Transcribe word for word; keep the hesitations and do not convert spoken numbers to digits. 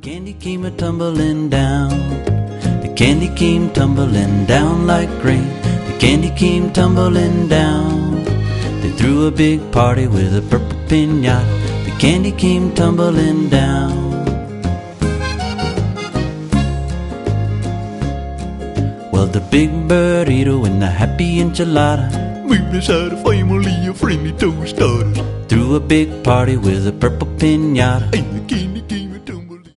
candy came a-tumbling down. The candy came tumbling down like rain. The candy came tumbling down. They threw a big party with a purple piñata. The candy came tumbling down. Well, the big burrito and the happy enchilada meet beside a family of friendly toast starters. threw a big party with a purple piñata. And the candy